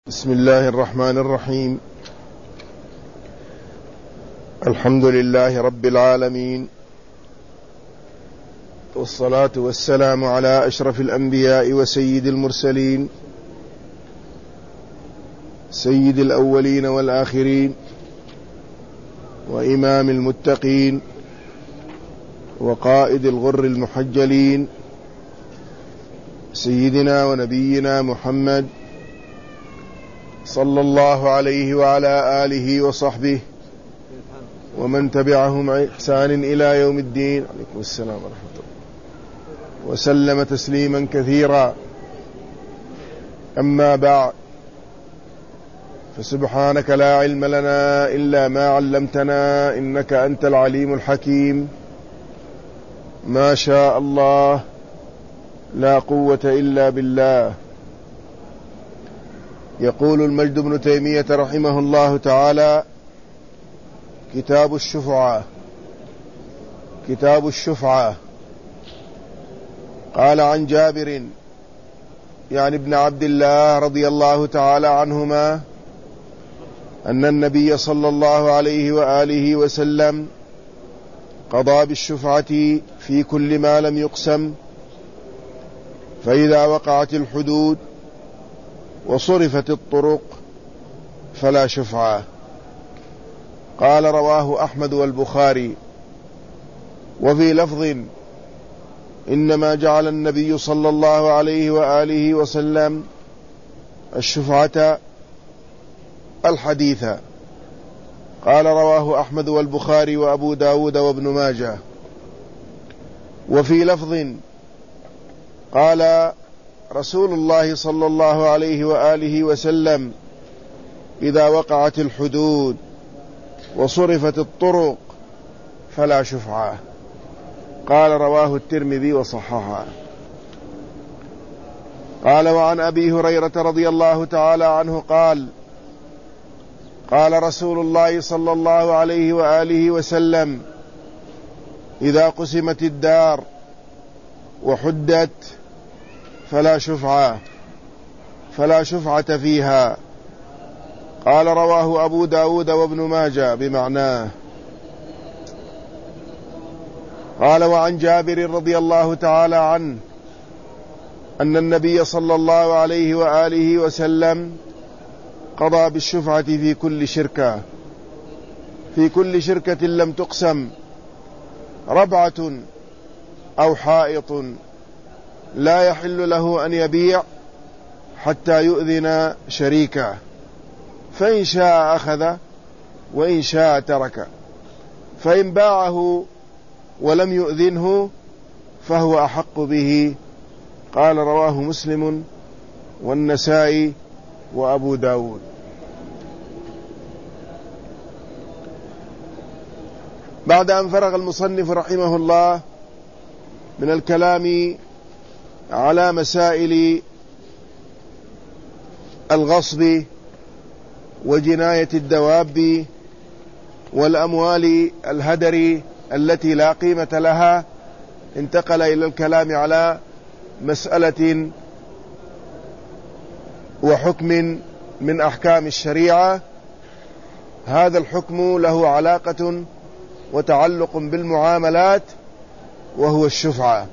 بسم الله الرحمن الرحيم. الحمد لله رب العالمين، والصلاة والسلام على أشرف الأنبياء وسيد المرسلين، سيد الأولين والآخرين، وإمام المتقين، وقائد الغر المحجلين، سيدنا ونبينا محمد صلى الله عليه وعلى آله وصحبه ومن تبعهم إحسان إلى يوم الدين. عليكم السلام ورحمة الله، وسلم تسليما كثيرا. أما بعد، فسبحانك لا علم لنا إلا ما علمتنا إنك أنت العليم الحكيم. ما شاء الله، لا قوة إلا بالله. يقول المجد بن تيمية رحمه الله تعالى: كتاب الشفعة. كتاب الشفعة. قال عن جابر يعني ابن عبد الله رضي الله تعالى عنهما أن النبي صلى الله عليه وآله وسلم قضى بالشفعة في كل ما لم يقسم، فإذا وقعت الحدود وصرفت الطرق فلا شفعة. قال: رواه أحمد والبخاري. وفي لفظ: إنما جعل النبي صلى الله عليه وآله وسلم الشفعة الحديثة. قال: رواه أحمد والبخاري وأبو داود وابن ماجه. وفي لفظ: قال رسول الله صلى الله عليه وآله وسلم: إذا وقعت الحدود وصرفت الطرق فلا شفعة. قال: رواه الترمذي وصححه. قال: وعن أبي هريرة رضي الله تعالى عنه قال: قال رسول الله صلى الله عليه وآله وسلم: إذا قسمت الدار وحدت فلا شفعة فيها. قال: رواه أبو داود وابن ماجه بمعناه. قال: وعن جابر رضي الله تعالى عنه أن النبي صلى الله عليه وآله وسلم قضى بالشفعة في كل شركة لم تقسم ربعة أو حائط، لا يحل له أن يبيع حتى يؤذن شريكه، فإن شاء أخذ وإن شاء ترك، فإن باعه ولم يؤذنه فهو أحق به. قال: رواه مسلم والنسائي وأبو داود. بعد أن فرغ المصنف رحمه الله من الكلام على مسائل الغصب وجناية الدواب والأموال الهدر التي لا قيمة لها، انتقل إلى الكلام على مسألة وحكم من أحكام الشريعة. هذا الحكم له علاقة وتعلق بالمعاملات، وهو الشفعة.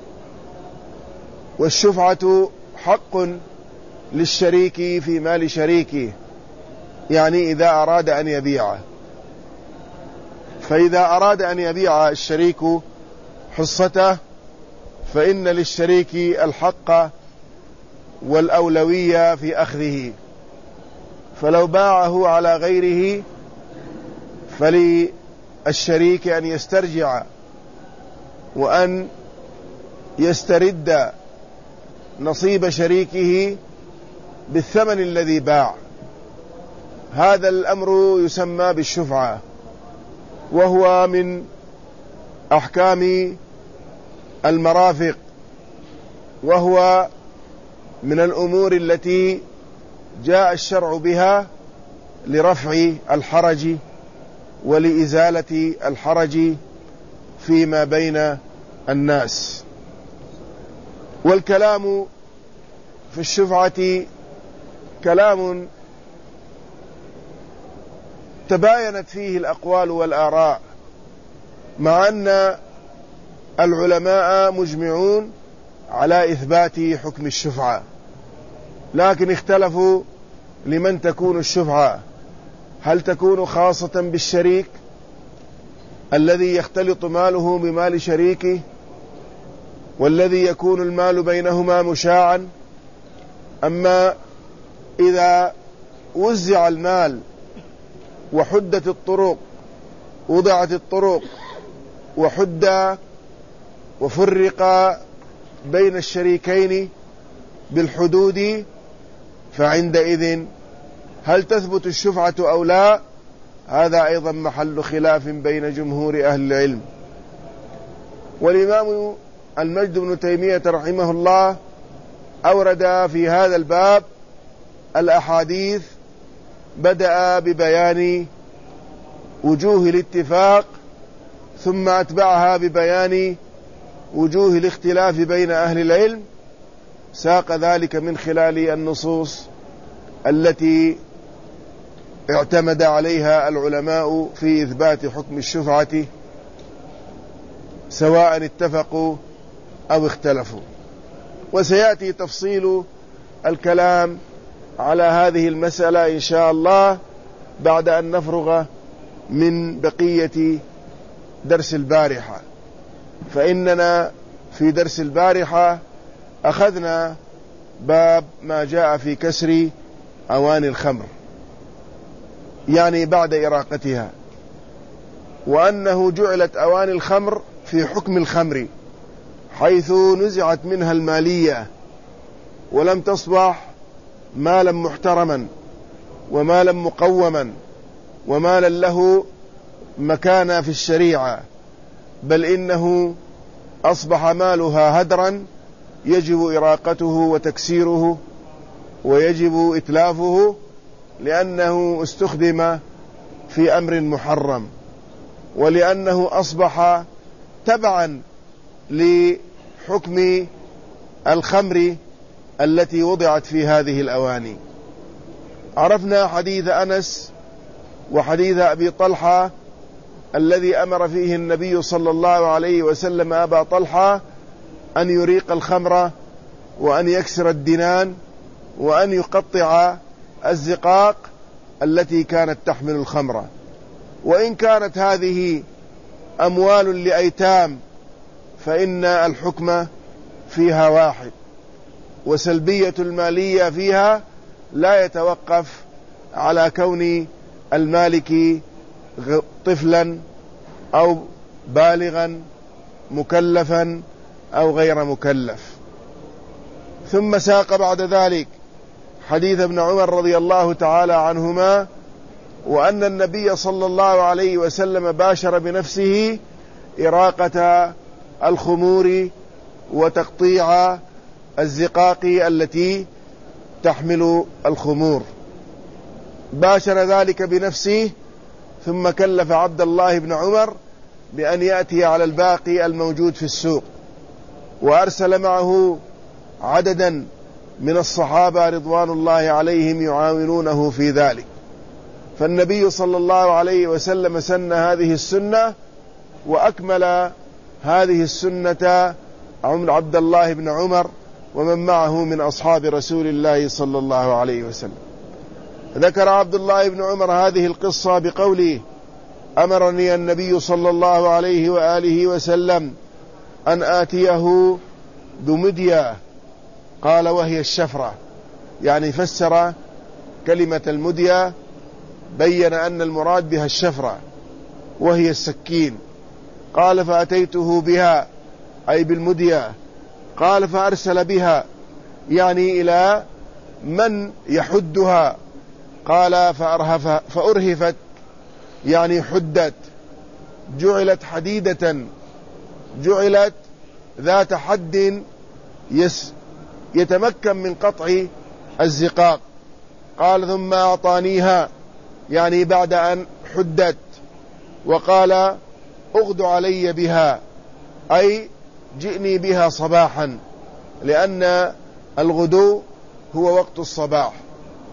والشفعة حق للشريك في مال شريكه، يعني إذا أراد أن يبيعه. فإذا أراد أن يبيع الشريك حصته فإن للشريك الحق والأولوية في أخذه، فلو باعه على غيره فللشريك أن يسترجع وأن يسترد نصيب شريكه بالثمن الذي باع. هذا الأمر يسمى بالشفعة، وهو من أحكام المرافق، وهو من الأمور التي جاء الشرع بها لرفع الحرج ولإزالة الحرج فيما بين الناس. والكلام في الشفعة كلام تباينت فيه الأقوال والآراء، مع أن العلماء مجمعون على إثبات حكم الشفعة، لكن اختلفوا لمن تكون الشفعة، هل تكون خاصة بالشريك الذي يختلط ماله بمال شريكه والذي يكون المال بينهما مشاعا، أما إذا وزع المال وحدت الطرق، وضعت الطرق وحد وفرق بين الشريكين بالحدود، فعندئذ هل تثبت الشفعة أو لا؟ هذا أيضا محل خلاف بين جمهور أهل العلم. والإمام المجد بن تيمية رحمه الله أورد في هذا الباب الأحاديث، بدأ ببيان وجوه الاتفاق ثم أتبعها ببيان وجوه الاختلاف بين أهل العلم، ساق ذلك من خلال النصوص التي اعتمد عليها العلماء في إثبات حكم الشفعة سواء اتفقوا أو اختلفوا. وسيأتي تفصيل الكلام على هذه المسألة إن شاء الله بعد أن نفرغ من بقية درس البارحة، فإننا في درس البارحة أخذنا باب ما جاء في كسر أواني الخمر، يعني بعد إراقتها، وأنه جعلت أواني الخمر في حكم الخمر حيث نزعت منها المالية ولم تصبح مالا محترما ومالا مقوما ومالا له مكانة في الشريعة، بل إنه أصبح مالها هدرا يجب إراقته وتكسيره ويجب إتلافه، لأنه استخدم في أمر محرم، ولأنه أصبح تبعا لحكم الخمر التي وضعت في هذه الأواني. عرفنا حديث أنس وحديث أبي طلحة الذي أمر فيه النبي صلى الله عليه وسلم أبا طلحة أن يريق الخمر وأن يكسر الدنان وأن يقطع الزقاق التي كانت تحمل الخمر. وإن كانت هذه أموال لأيتام فإن الحكم فيها واحد، وسلبية المالية فيها لا يتوقف على كون المالك طفلا أو بالغا مكلفا أو غير مكلف. ثم ساق بعد ذلك حديث ابن عمر رضي الله تعالى عنهما، وأن النبي صلى الله عليه وسلم باشر بنفسه إراقة الخمور وتقطيع الزقاق التي تحمل الخمور، باشر ذلك بنفسه، ثم كلف عبد الله بن عمر بأن يأتي على الباقي الموجود في السوق، وأرسل معه عددا من الصحابة رضوان الله عليهم يعاونونه في ذلك. فالنبي صلى الله عليه وسلم سن هذه السنة، وأكمل هذه السنة عبد الله بن عمر ومن معه من أصحاب رسول الله صلى الله عليه وسلم. ذكر عبد الله بن عمر هذه القصة بقوله: أمرني النبي صلى الله عليه وآله وسلم أن آتيه بمدية، قال وهي الشفرة، يعني فسر كلمة المدية، بين أن المراد بها الشفرة وهي السكين. قال فأتيته بها أي بالمدية، قال فأرسل بها يعني إلى من يحدها، قال فأرهفت يعني حدت، جعلت حديدة، جعلت ذات حد يتمكن من قطع الزقاق. قال ثم أعطانيها يعني بعد أن حدت، وقال أغد علي بها أي جئني بها صباحا، لأن الغدو هو وقت الصباح،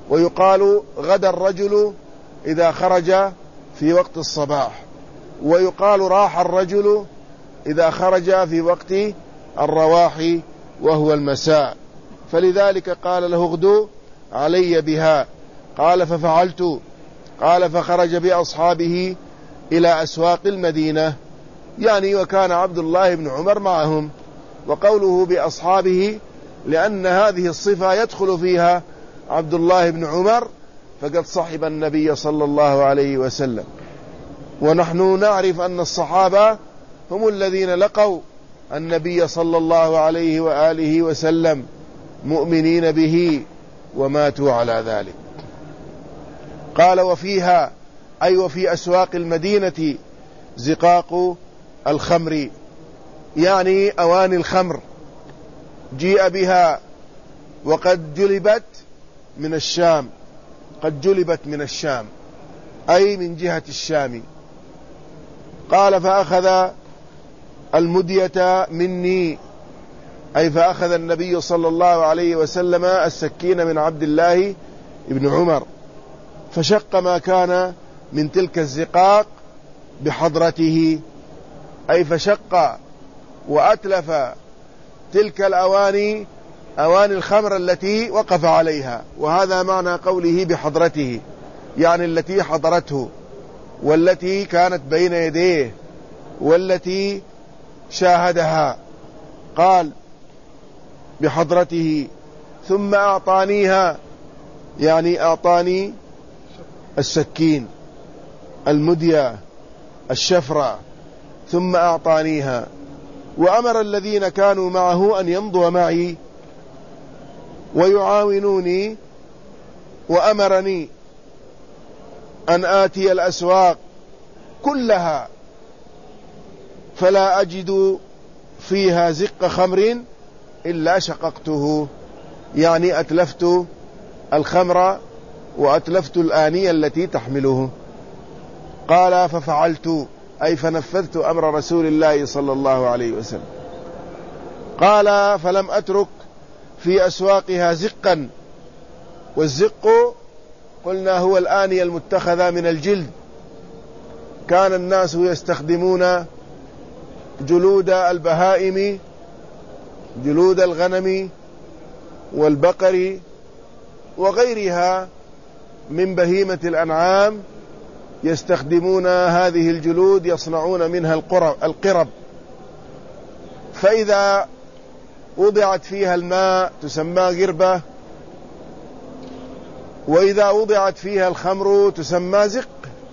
ويقال غدا الرجل إذا خرج في وقت الصباح، ويقال راح الرجل إذا خرج في وقت الرواح وهو المساء. فلذلك قال له اغدو علي بها. قال ففعلت. قال فخرج بأصحابه إلى أسواق المدينة، يعني وكان عبد الله بن عمر معهم. وقوله بأصحابه لأن هذه الصفة يدخل فيها عبد الله بن عمر، فقد صحب النبي صلى الله عليه وسلم. ونحن نعرف أن الصحابة هم الذين لقوا النبي صلى الله عليه وآله وسلم مؤمنين به وماتوا على ذلك. قال وفيها أي وفي أسواق المدينة زقاق الخمر، يعني أواني الخمر جيء بها وقد جلبت من الشام، قد جلبت من الشام أي من جهة الشام. قال فأخذ المدية مني، أي فأخذ النبي صلى الله عليه وسلم السكين من عبد الله بن عمر، فشق ما كان من تلك الزقاق بحضرته، أي فشق وأتلف تلك الأواني، أواني الخمر التي وقف عليها. وهذا معنى قوله بحضرته، يعني التي حضرته والتي كانت بين يديه والتي شاهدها. قال بحضرته ثم أعطانيها، يعني أعطاني السكين المدية الشفرة، ثم أعطانيها. وأمر الذين كانوا معه أن يمضوا معي ويعاونوني، وأمرني أن آتي الأسواق كلها فلا أجد فيها زق خمر إلا شققته، يعني أتلفت الخمر وأتلفت الآنية التي تحمله. قال ففعلت، أي فنفذت أمر رسول الله صلى الله عليه وسلم. قال فلم أترك في أسواقها زقا، والزق قلنا هو الآنية المتخذة من الجلد. كان الناس يستخدمون جلود البهائم، جلود الغنم والبقر وغيرها من بهيمة الأنعام، يستخدمون هذه الجلود يصنعون منها القرب. فإذا وضعت فيها الماء تسمى غربة، وإذا وضعت فيها الخمر تسمى زق.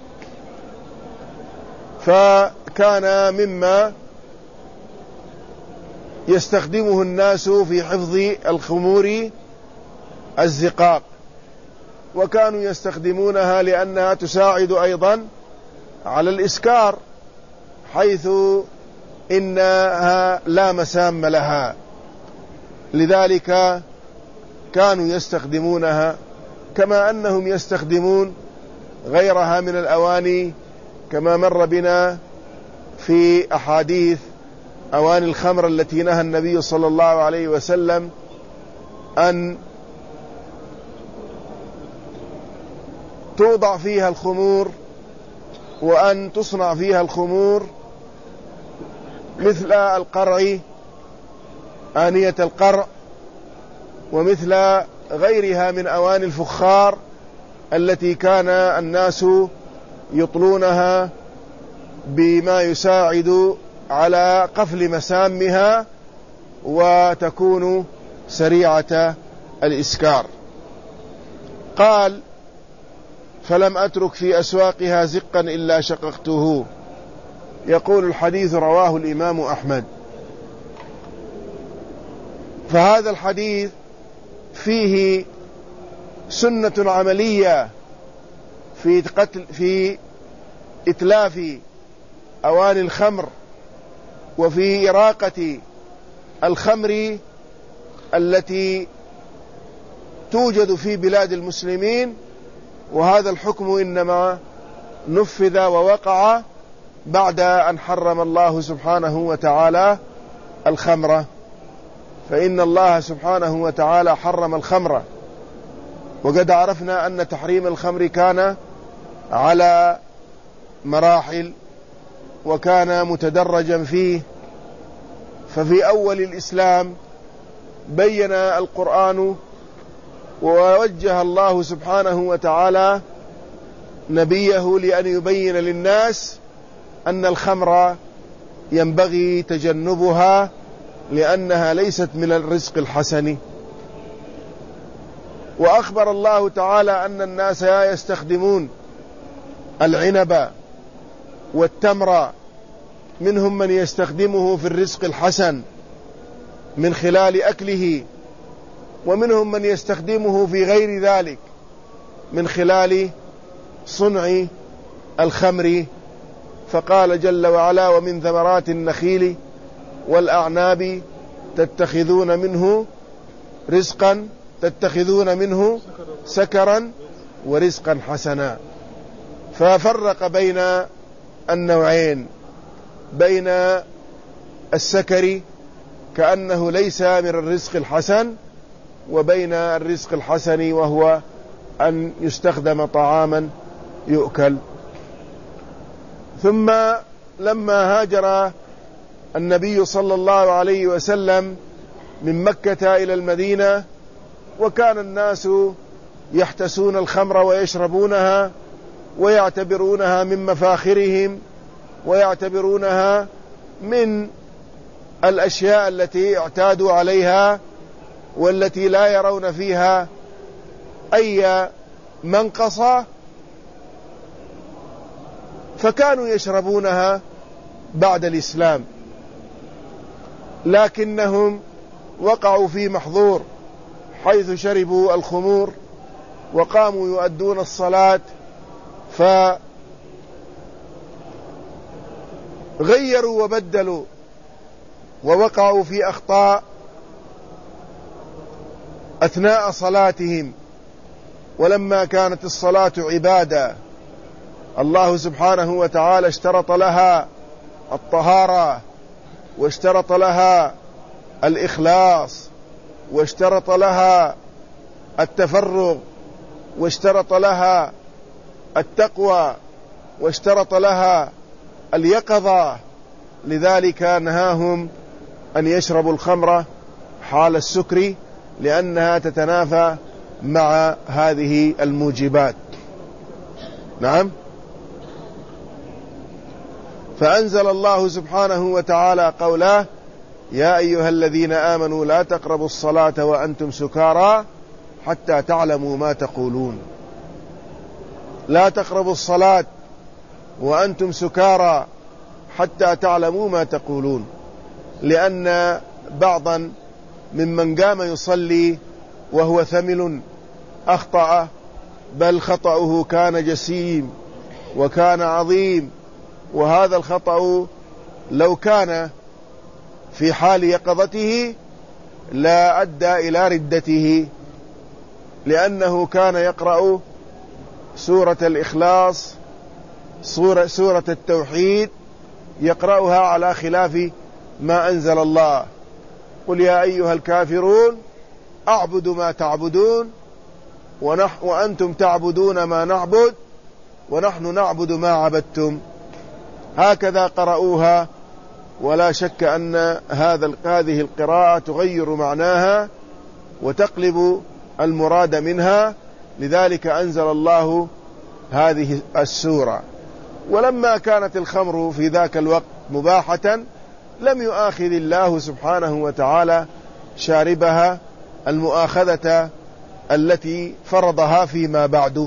فكان مما يستخدمه الناس في حفظ الخمور الزقاق، وكانوا يستخدمونها لأنها تساعد أيضا على الإسكار، حيث إنها لا مسام لها، لذلك كانوا يستخدمونها، كما أنهم يستخدمون غيرها من الأواني، كما مر بنا في أحاديث أواني الخمر التي نهى النبي صلى الله عليه وسلم أن توضع فيها الخمور وأن تصنع فيها الخمور، مثل القرع، آنية القرع، ومثل غيرها من أواني الفخار التي كان الناس يطلونها بما يساعد على قفل مسامها وتكون سريعة الإسكار. قال فلم أترك في أسواقها زقا إلا شققته. يقول الحديث رواه الإمام أحمد. فهذا الحديث فيه سنة عملية في إتلاف أواني الخمر، وفي إراقة الخمر التي توجد في بلاد المسلمين. وهذا الحكم إنما نفذ ووقع بعد أن حرم الله سبحانه وتعالى الخمر، فإن الله سبحانه وتعالى حرم الخمر وقد عرفنا أن تحريم الخمر كان على مراحل وكان متدرجا فيه. ففي أول الإسلام بين القرآن ووجه الله سبحانه وتعالى نبيه لأن يبين للناس أن الخمر ينبغي تجنبها لأنها ليست من الرزق الحسن. وأخبر الله تعالى أن الناس يستخدمون العنب والتمر، منهم من يستخدمه في الرزق الحسن من خلال أكله، ومنهم من يستخدمه في غير ذلك من خلال صنع الخمر. فقال جل وعلا: ومن ثمرات النخيل والأعناب تتخذون منه سكرا ورزقا حسنا. ففرق بين النوعين، بين السكر كأنه ليس من الرزق الحسن، وبين الرزق الحسن وهو أن يستخدم طعاما يؤكل. ثم لما هاجر النبي صلى الله عليه وسلم من مكة إلى المدينة، وكان الناس يحتسون الخمر ويشربونها ويعتبرونها من مفاخرهم، ويعتبرونها من الأشياء التي اعتادوا عليها والتي لا يرون فيها أي منقصة، فكانوا يشربونها بعد الإسلام، لكنهم وقعوا في محظور حيث شربوا الخمور وقاموا يؤدون الصلاة، فغيروا وبدلوا ووقعوا في أخطاء أثناء صلاتهم. ولما كانت الصلاة عبادة الله سبحانه وتعالى اشترط لها الطهارة، واشترط لها الإخلاص، واشترط لها التفرغ، واشترط لها التقوى، واشترط لها اليقظة. لذلك نهاهم أن يشربوا الخمر حال السكر، لأنها تتنافى مع هذه الموجبات. نعم. فأنزل الله سبحانه وتعالى قوله: يا أيها الذين آمنوا لا تقربوا الصلاة وأنتم سكارى حتى تعلموا ما تقولون. لا تقربوا الصلاة وأنتم سكارى حتى تعلموا ما تقولون، لأن بعضا ممن قام يصلي وهو ثمل أخطأ، بل خطأه كان جسيم وكان عظيم، وهذا الخطأ لو كان في حال يقظته لا أدى إلى ردته، لأنه كان يقرأ سورة الإخلاص، سورة التوحيد، يقرأها على خلاف ما أنزل الله: قل يا أيها الكافرون أعبد ما تعبدون وأنتم تعبدون ما نعبد ونحن نعبد ما عبدتم. هكذا قرأوها، ولا شك أن هذه القراءة تغير معناها وتقلب المراد منها، لذلك أنزل الله هذه السورة. ولما كانت الخمر في ذاك الوقت مباحة لم يؤاخذ الله سبحانه وتعالى شاربها المؤاخذة التي فرضها فيما بعد.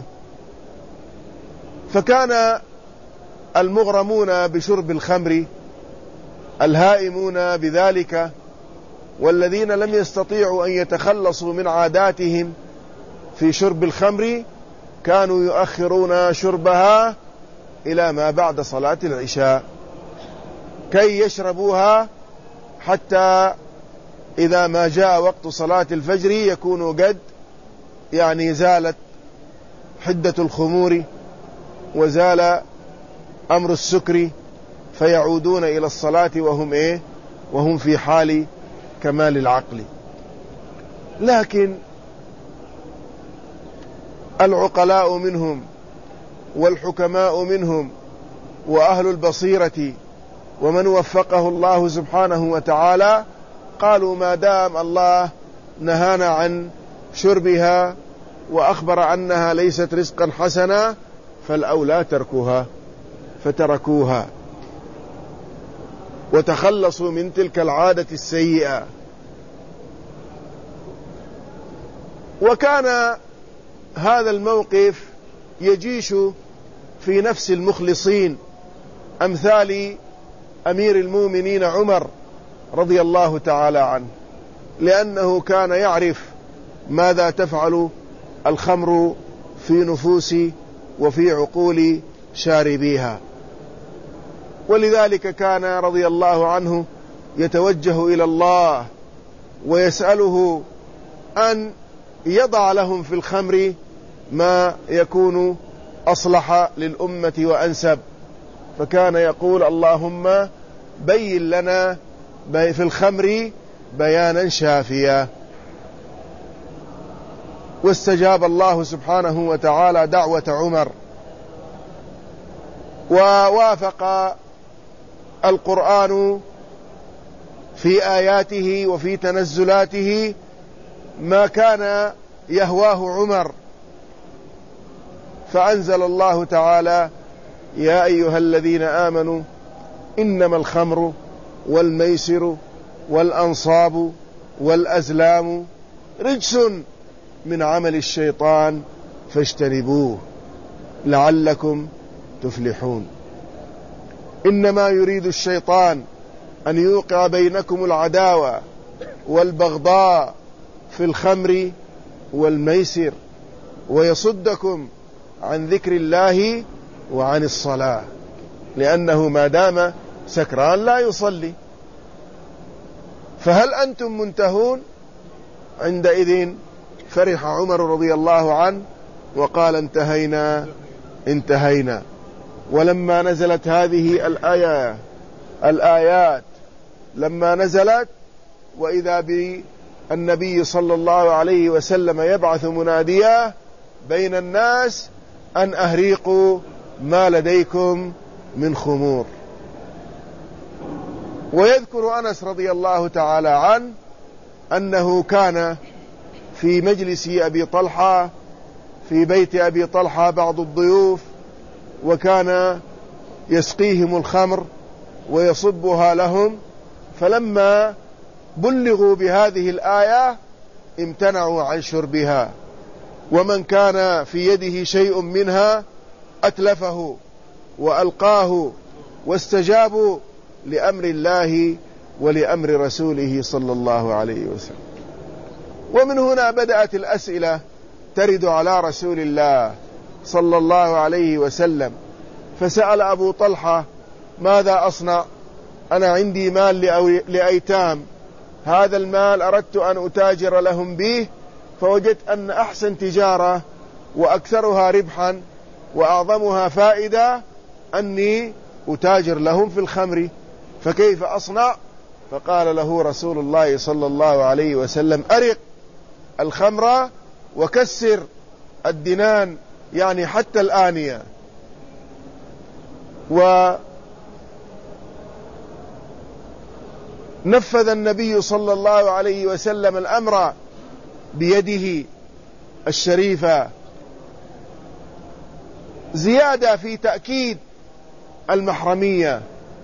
فكان المغرمون بشرب الخمر الهائمون بذلك، والذين لم يستطيعوا أن يتخلصوا من عاداتهم في شرب الخمر كانوا يؤخرون شربها إلى ما بعد صلاة العشاء كي يشربوها، حتى إذا ما جاء وقت صلاة الفجر يكونوا قد زالت حدة الخمور وزال أمر السكر، فيعودون إلى الصلاة وهم في حال كمال العقل. لكن العقلاء منهم والحكماء منهم وأهل البصيرة ومن وفقه الله سبحانه وتعالى قالوا ما دام الله نهانا عن شربها وأخبر أنها ليست رزقا حسنا فالأولى تركها، فتركوها وتخلصوا من تلك العادة السيئة. وكان هذا الموقف يجيش في نفس المخلصين أمثال أمير المؤمنين عمر رضي الله تعالى عنه، لأنه كان يعرف ماذا تفعل الخمر في نفوس وفي عقول شاربيها، ولذلك كان رضي الله عنه يتوجه إلى الله ويسأله أن يضع لهم في الخمر ما يكون أصلح للأمة وأنسب، فكان يقول اللهم بين لنا في الخمر بيانا شافيا. واستجاب الله سبحانه وتعالى دعوة عمر، ووافق القرآن في آياته وفي تنزلاته ما كان يهواه عمر، فأنزل الله تعالى يا أيها الذين آمنوا إنما الخمر والميسر والأنصاب والأزلام رجس من عمل الشيطان فاجتنبوه لعلكم تفلحون. إنما يريد الشيطان أن يوقع بينكم العداوة والبغضاء في الخمر والميسر ويصدكم عن ذكر الله وعن الصلاة، لأنه ما دام سكران لا يصلي. فهل أنتم منتهون؟ عندئذ فرح عمر رضي الله عنه وقال انتهينا. ولما نزلت هذه الآيات لما نزلت وإذا بالنبي صلى الله عليه وسلم يبعث مناديا بين الناس أن أهريقوا ما لديكم من خمور. ويذكر أنس رضي الله تعالى عنه أنه كان في مجلس أبي طلحة في بيت أبي طلحة بعض الضيوف، وكان يسقيهم الخمر ويصبها لهم، فلما بلغوا بهذه الآية امتنعوا عن شربها، ومن كان في يده شيء منها أتلفه وألقاه، واستجابوا لأمر الله ولأمر رسوله صلى الله عليه وسلم. ومن هنا بدأت الأسئلة ترد على رسول الله صلى الله عليه وسلم، فسأل أبو طلحة ماذا أصنع؟ أنا عندي مال لأيتام، هذا المال أردت أن أتاجر لهم به، فوجدت أن أحسن تجارة وأكثرها ربحا وأعظمها فائدة أني أتاجر لهم في الخمر، فكيف أصنع؟ فقال له رسول الله صلى الله عليه وسلم أرق الخمر وكسر الدنان، يعني حتى الآنية. ونفذ النبي صلى الله عليه وسلم الأمر بيده الشريفة، زيادة في تأكيد المحرمية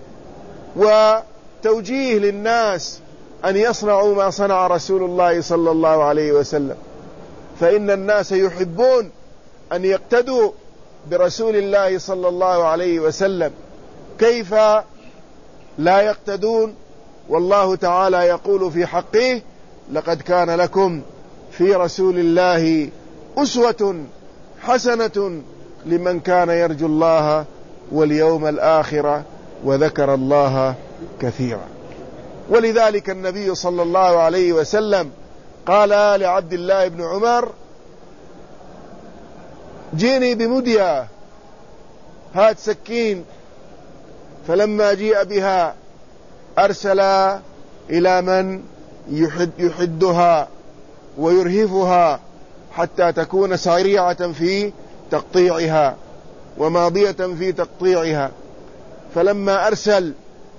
وتوجيه للناس أن يصنعوا ما صنع رسول الله صلى الله عليه وسلم، فإن الناس يحبون أن يقتدوا برسول الله صلى الله عليه وسلم، كيف لا يقتدون؟ والله تعالى يقول في حقه لقد كان لكم في رسول الله أسوة حسنة لمن كان يرجو الله واليوم الآخر وذكر الله كثيرا. ولذلك النبي صلى الله عليه وسلم قال لعبد الله بن عمر جيني بمدية، هات سكين، فلما جيء بها أرسل إلى من يحدها ويرهفها حتى تكون سريعة في تقطيعها وماضية في تقطيعها. فلما أرسل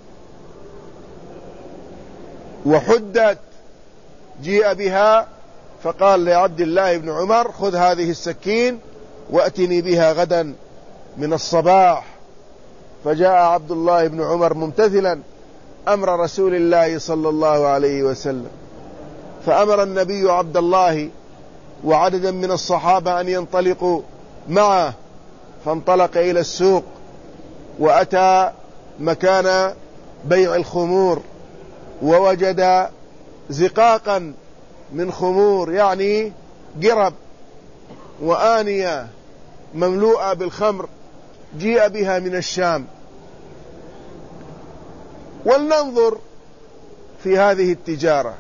وحدت جيء بها، فقال لعبد الله بن عمر: خذ هذه السكين وأتني بها غدا من الصباح. فجاء عبد الله بن عمر ممتثلا أمر رسول الله صلى الله عليه وسلم، فأمر النبي عبد الله وعددا من الصحابة أن ينطلقوا معه، فانطلق إلى السوق وأتى مكان بيع الخمور، ووجد زقاقا من خمور، يعني قرب وآنية مملوءة بالخمر جيء بها من الشام. ولننظر في هذه التجارة.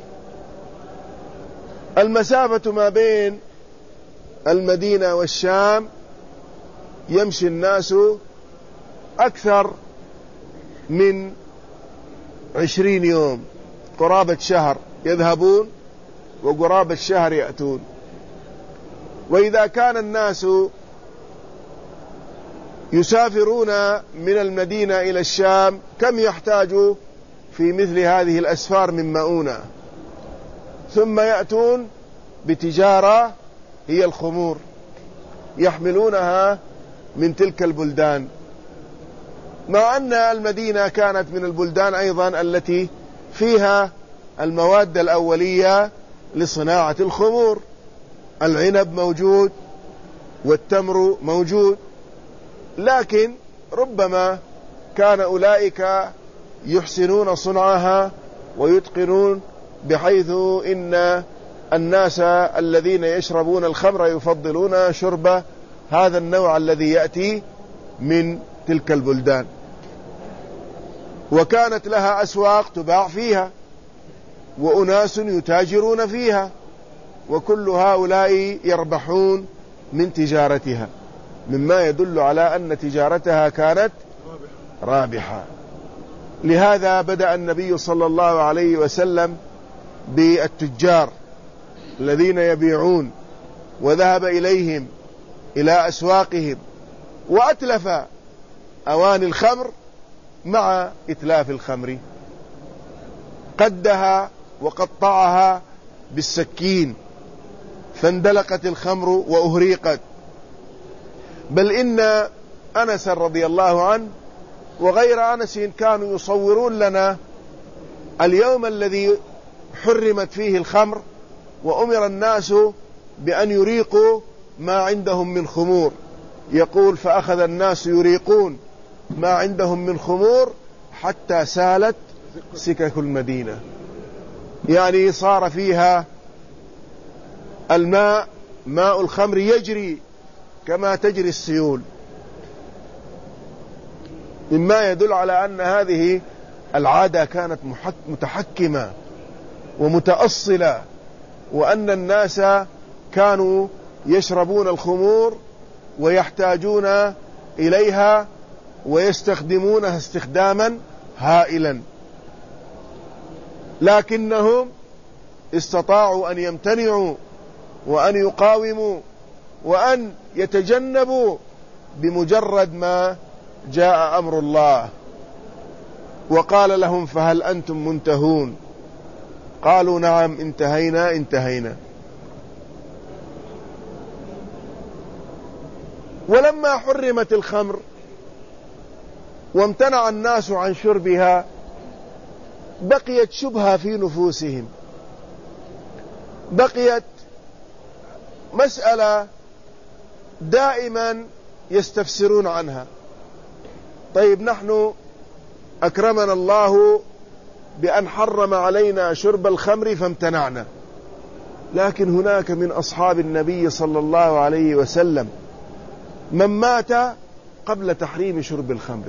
المسافة ما بين المدينة والشام يمشي الناس أكثر من 20 يوم، قرابة شهر يذهبون وقرابة شهر يأتون. وإذا كان الناس يسافرون من المدينة إلى الشام، كم يحتاج في مثل هذه الأسفار من مؤونة؟ ثم يأتون بتجارة هي الخمور يحملونها من تلك البلدان، مع أن المدينة كانت من البلدان أيضا التي فيها المواد الأولية لصناعة الخمور. العنب موجود والتمر موجود، لكن ربما كان أولئك يحسنون صنعها ويتقنون، بحيث إن الناس الذين يشربون الخمر يفضلون شرب هذا النوع الذي يأتي من تلك البلدان. وكانت لها أسواق تباع فيها وأناس يتاجرون فيها، وكل هؤلاء يربحون من تجارتها، مما يدل على أن تجارتها كانت رابحة. لهذا بدأ النبي صلى الله عليه وسلم بالتجار الذين يبيعون، وذهب إليهم إلى أسواقهم وأتلف أواني الخمر مع إتلاف الخمر، قدها وقطعها بالسكين فاندلقت الخمر وأهريقت. بل إن أنس رضي الله عنه وغير أنس كانوا يصورون لنا اليوم الذي حرمت فيه الخمر وأمر الناس بأن يريقوا ما عندهم من خمور. يقول: فأخذ الناس يريقون ما عندهم من خمور حتى سالت سكك المدينة، يعني صار فيها الماء، ماء الخمر يجري كما تجري السيول، مما يدل على أن هذه العادة كانت متحكمة ومتأصلة، وأن الناس كانوا يشربون الخمور ويحتاجون إليها ويستخدمونها استخداما هائلا، لكنهم استطاعوا أن يمتنعوا وأن يقاوموا وأن يتجنبوا بمجرد ما جاء أمر الله. وقال لهم: فهل أنتم منتهون؟ قالوا: نعم، انتهينا. ولما حرمت الخمر وامتنع الناس عن شربها، بقيت شبهة في نفوسهم، بقيت مسألة دائما يستفسرون عنها. طيب، نحن أكرمنا الله بأن حرم علينا شرب الخمر فامتنعنا، لكن هناك من أصحاب النبي صلى الله عليه وسلم من مات قبل تحريم شرب الخمر،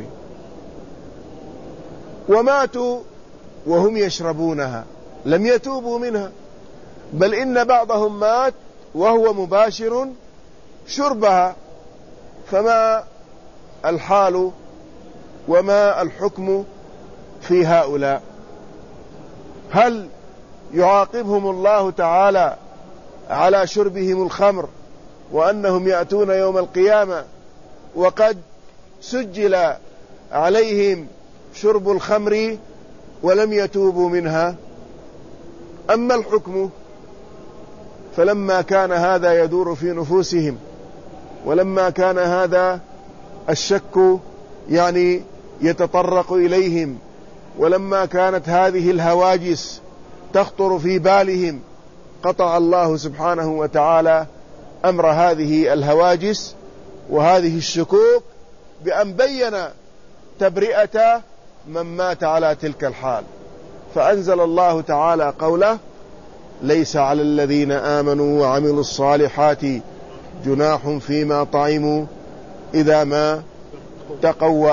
وماتوا وهم يشربونها، لم يتوبوا منها، بل إن بعضهم مات وهو مباشر شربها. فما الحال وما الحكم في هؤلاء؟ هل يعاقبهم الله تعالى على شربهم الخمر وأنهم يأتون يوم القيامة وقد سجل عليهم شرب الخمر ولم يتوبوا منها. أما الحكم فلما كان هذا يدور في نفوسهم، ولما كان هذا الشك يعني يتطرق إليهم، ولما كانت هذه الهواجس تخطر في بالهم، قطع الله سبحانه وتعالى أمر هذه الهواجس وهذه الشكوك بأن بين تبرئة من مات على تلك الحال، فأنزل الله تعالى قوله: ليس على الذين آمنوا وعملوا الصالحات جناح فيما طعموا إذا ما اتقوا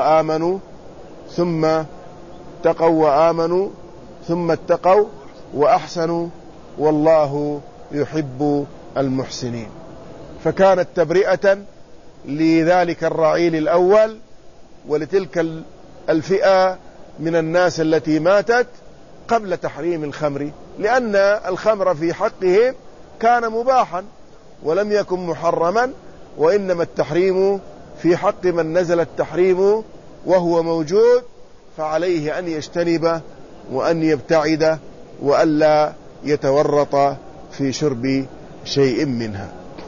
وآمنوا ثم اتقوا وأحسنوا والله يحب المحسنين. فكانت تبرئة لذلك الرعيل الأول ولتلك الفئة من الناس التي ماتت قبل تحريم الخمر، لأن الخمر في حقهم كان مباحا ولم يكن محرما، وإنما التحريم في حق من نزل التحريم وهو موجود، فعليه أن يجتنب وأن يبتعد وألا يتورط في شرب شيء منها.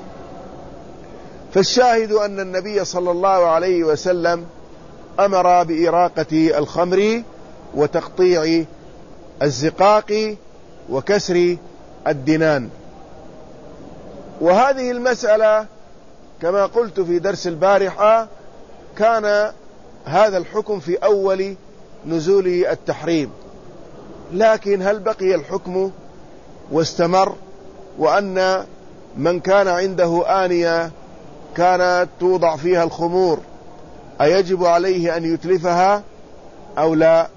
فالشاهد أن النبي صلى الله عليه وسلم أمر بإراقة الخمر وتقطيع الزقاق وكسر الدنان. وهذه المسألة كما قلت في درس البارحة كان هذا الحكم في أول نزول التحريم، لكن هل بقي الحكم واستمر، وأن من كان عنده آنية كانت توضع فيها الخمور أيجب عليه أن يتلفها أو لا؟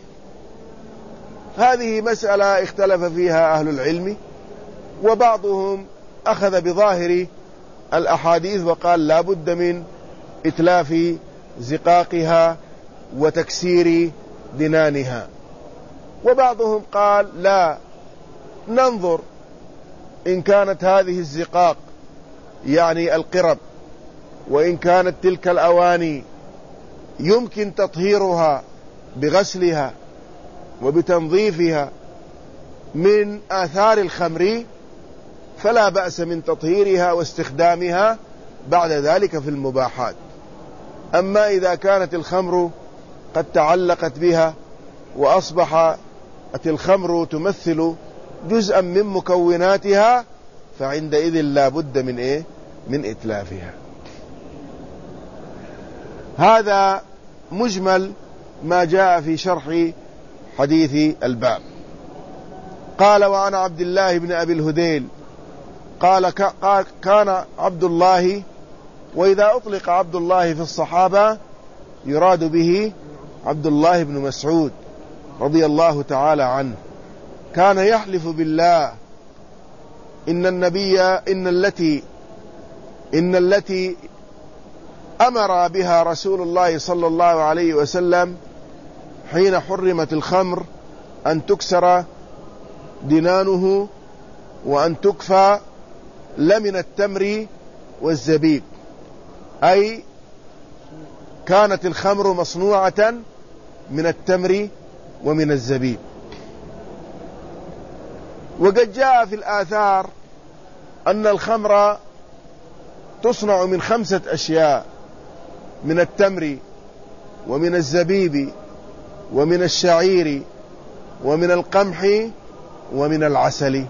هذه مسألة اختلف فيها أهل العلم، وبعضهم أخذ بظاهر الأحاديث وقال لا بد من إتلاف زقاقها وتكسير دنانها، وبعضهم قال لا، ننظر إن كانت هذه الزقاق يعني القرب، وإن كانت تلك الأواني يمكن تطهيرها بغسلها وبتنظيفها من آثار الخمر فلا بأس من تطهيرها واستخدامها بعد ذلك في المباحات. أما إذا كانت الخمر قد تعلقت بها وأصبحت الخمر تمثل جزءا من مكوناتها فعندئذ لا بد من من إتلافها. هذا مجمل ما جاء في شرح حديث الباب. قال: وعن عبد الله بن أبي الهذيل قال: كان عبد الله، وإذا أطلق عبد الله في الصحابة يراد به عبد الله بن مسعود رضي الله تعالى عنه، كان يحلف بالله إن التي أمر بها رسول الله صلى الله عليه وسلم حين حرمت الخمر أن تكسر دنانه وأن تكفى لمن التمر والزبيب، أي كانت الخمر مصنوعة من التمر ومن الزبيب. وقد جاء في الآثار أن الخمر تصنع من 5 أشياء: من التمر ومن الزبيب ومن الشعير ومن القمح ومن العسل،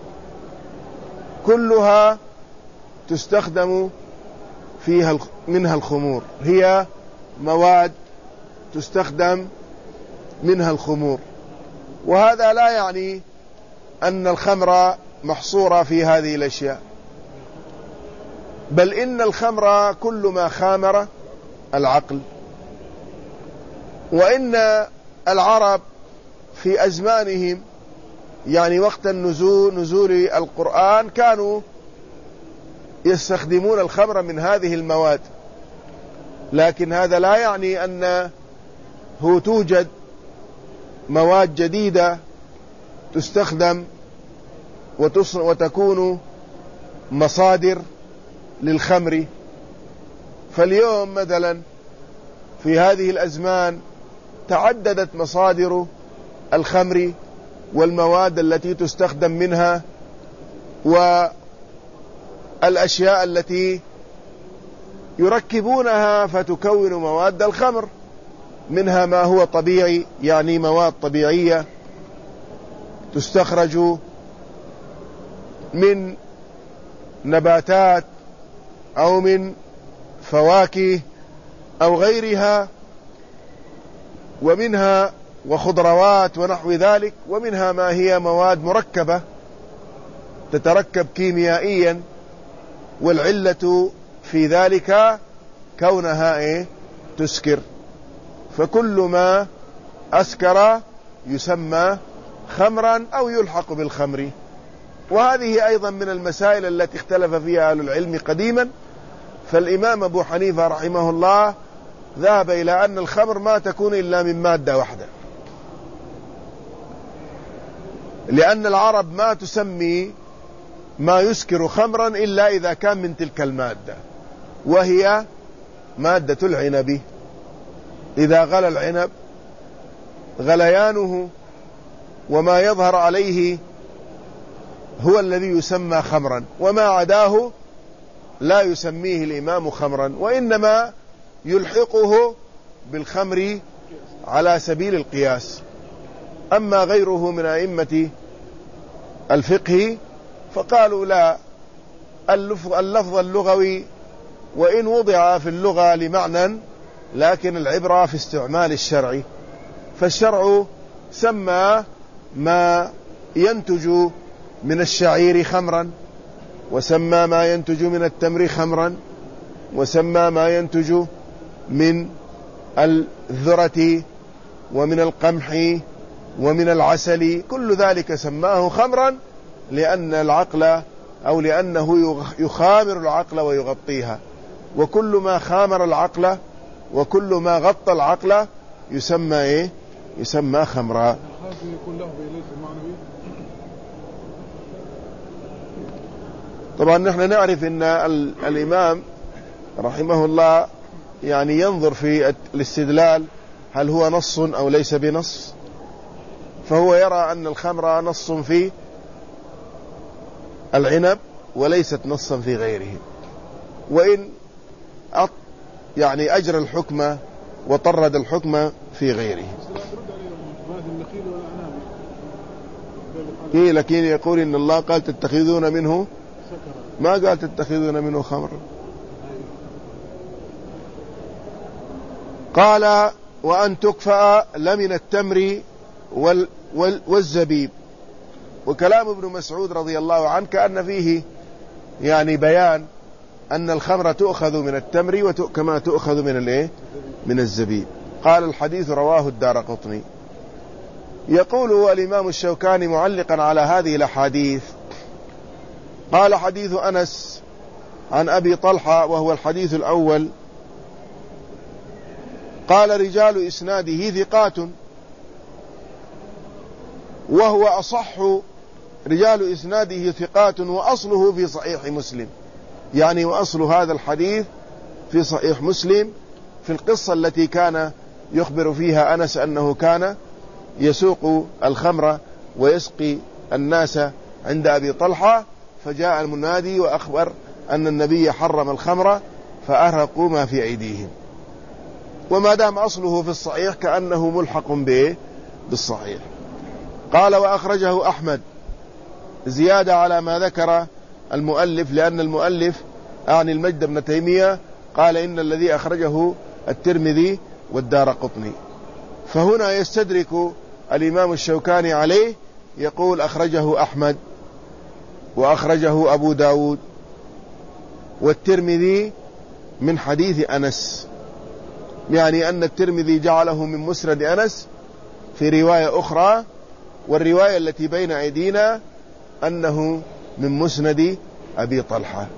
كلها تستخدم فيها منها الخمور، هي مواد تستخدم منها الخمور. وهذا لا يعني أن الخمر محصورة في هذه الأشياء، بل إن الخمر كل ما خامر العقل. وإن العرب في أزمانهم يعني وقت نزول القرآن كانوا يستخدمون الخمر من هذه المواد، لكن هذا لا يعني أنه توجد مواد جديدة تستخدم وتكون مصادر للخمر. فاليوم مثلا في هذه الأزمان تعددت مصادر الخمر والمواد التي تستخدم منها والأشياء التي يركبونها فتكون مواد الخمر، منها ما هو طبيعي، يعني مواد طبيعية تستخرج من نباتات أو من فواكه أو غيرها، ومنها وخضروات ونحو ذلك، ومنها ما هي مواد مركبة تتركب كيميائيا، والعلة في ذلك كونها تسكر. فكل ما أسكر يسمى خمرا أو يلحق بالخمر. وهذه أيضا من المسائل التي اختلف فيها أهل العلم قديما. فالإمام أبو حنيفة رحمه الله ذهب إلى أن الخمر ما تكون إلا من مادة واحدة، لأن العرب ما تسمي ما يسكر خمرا إلا إذا كان من تلك المادة، وهي مادة العنب. إذا غلى العنب غليانه وما يظهر عليه هو الذي يسمى خمرا، وما عداه لا يسميه الإمام خمرا، وإنما يلحقه بالخمر على سبيل القياس. أما غيره من أئمة الفقه فقالوا لا، اللفظ اللغوي وإن وضع في اللغة لمعنى، لكن العبرة في استعمال الشرع. فالشرع سمى ما ينتج من الشعير خمرا، وسمى ما ينتج من التمر خمرا، وسمى ما ينتج من الذرة ومن القمح ومن العسل، كل ذلك سماه خمرا لأن العقل أو لأنه يخامر العقل ويغطيها. وكل ما خامر العقل وكل ما غطى العقل يسمى يسمى خمرا. طبعا نحن نعرف أن الإمام رحمه الله يعني ينظر في الاستدلال هل هو نص أو ليس بنص، فهو يرى أن الخمر نص في العنب وليست نصا في غيره، وإن يعني أجرى الحكم وطرد الحكم في غيره. لكن يقول إن الله قال تتخذون منه، ما قال تتخذون منه خمر. قال وأن تكفأ لمن التمر والزبيب. وكلام ابن مسعود رضي الله عنه كأن فيه يعني بيان أن الخمر تؤخذ من التمر كما تؤخذ من الزبيب. قال الحديث رواه الدارقطني. يقول الإمام الشوكاني معلقا على هذه الأحاديث، قال حديث أنس عن أبي طلحة وهو الحديث الأول، قال رجال إسناده ثقات، وهو أصح رجال إسناده ثقات، وأصله في صحيح مسلم، يعني وأصل هذا الحديث في صحيح مسلم في القصة التي كان يخبر فيها أنس أنه كان يسوق الخمر ويسقي الناس عند أبي طلحة، فجاء المنادي وأخبر أن النبي حرم الخمر فأرهقوا ما في أيديهم. وما دام أصله في الصحيح كأنه ملحق بالصحيح. قال وأخرجه أحمد زيادة على ما ذكر المؤلف، لأن المؤلف أعني المجد بن تيمية قال إن الذي أخرجه الترمذي والدارقطني، فهنا يستدرك الإمام الشوكاني عليه، يقول أخرجه أحمد وأخرجه أبو داود والترمذي من حديث أنس، يعني أن الترمذي جعله من مسند أنس في رواية أخرى، والرواية التي بين أيدينا أنه من مسند أبي طلحة.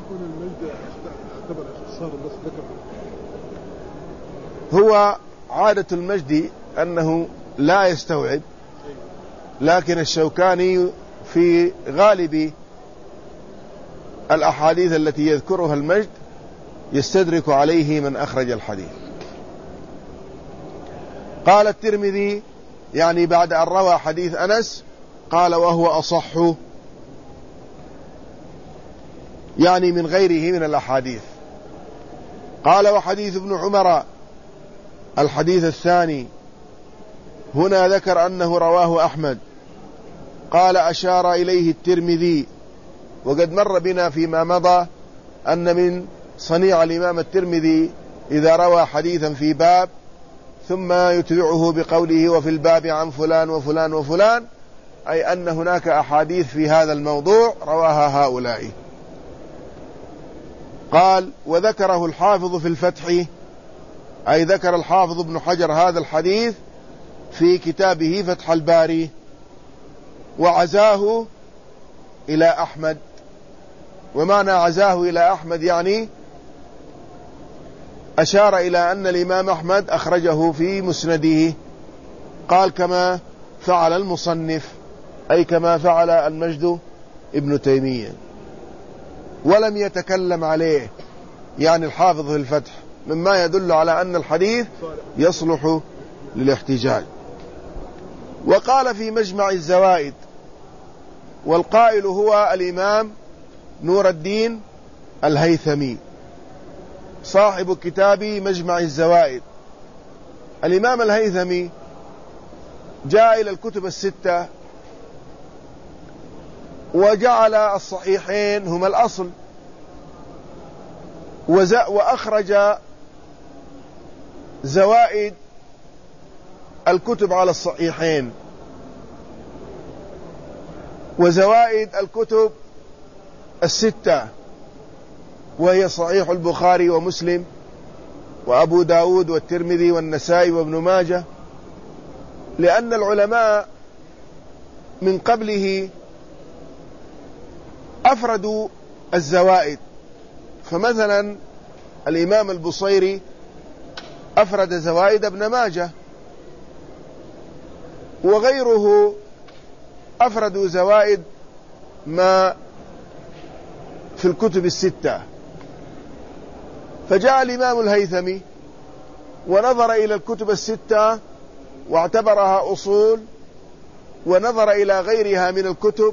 هو عادة المجد أنه لا يستوعب، لكن الشوكاني في غالب الأحاديث التي يذكرها المجد يستدرك عليه من أخرج الحديث. قال الترمذي يعني بعد أن روى حديث أنس قال وهو أصح، يعني من غيره من الأحاديث. قال وحديث ابن عمر الحديث الثاني، هنا ذكر أنه رواه أحمد، قال أشار إليه الترمذي. وقد مر بنا فيما مضى أن من صنيع الإمام الترمذي إذا روى حديثا في باب ثم يتبعه بقوله وفي الباب عن فلان وفلان وفلان، أي أن هناك أحاديث في هذا الموضوع رواها هؤلاء. قال وذكره الحافظ في الفتح، أي ذكر الحافظ ابن حجر هذا الحديث في كتابه فتح الباري، وعزاه إلى أحمد. ومعنى عزاه إلى أحمد يعني أشار إلى أن الإمام أحمد أخرجه في مسنده، قال كما فعل المصنف، أي كما فعل المجد ابن تيمية، ولم يتكلم عليه يعني الحافظ في الفتح، مما يدل على أن الحديث يصلح للاحتجاج. وقال في مجمع الزوائد، والقائل هو الإمام نور الدين الهيثمي صاحب كتاب مجمع الزوائد. الإمام الهيثمي جاء إلى الكتب الستة وجعل الصحيحين هما الأصل، وأخرج زوائد الكتب على الصحيحين وزوائد الكتب الستة، وهي صحيح البخاري ومسلم وأبو داود والترمذي والنسائي وابن ماجه، لأن العلماء من قبله أفردوا الزوائد. فمثلا الإمام البصيري أفرد زوائد ابن ماجه، وغيره أفردوا زوائد ما في الكتب الستة. فجاء الإمام الهيثمي ونظر إلى الكتب الستة واعتبرها أصول، ونظر إلى غيرها من الكتب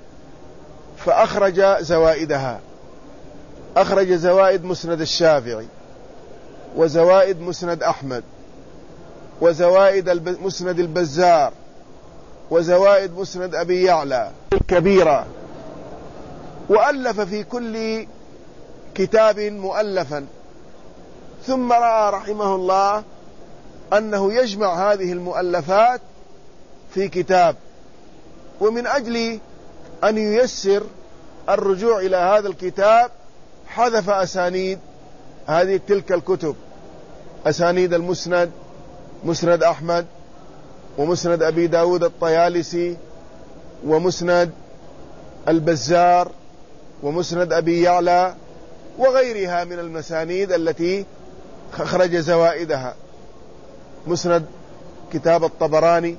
فأخرج زوائدها. أخرج زوائد مسند الشافعي، وزوائد مسند أحمد، وزوائد مسند البزار، وزوائد مسند أبي يعلى الكبيرة، وألف في كل كتاب مؤلفا. ثم رأى رحمه الله أنه يجمع هذه المؤلفات في كتاب، ومن أجل أن ييسر الرجوع إلى هذا الكتاب حذف أسانيد تلك الكتب، أسانيد المسند، مسند أحمد، ومسند أبي داود الطيالسي، ومسند البزار، ومسند أبي يعلى، وغيرها من المسانيد التي خرج زوائدها، مسند كتاب الطبراني.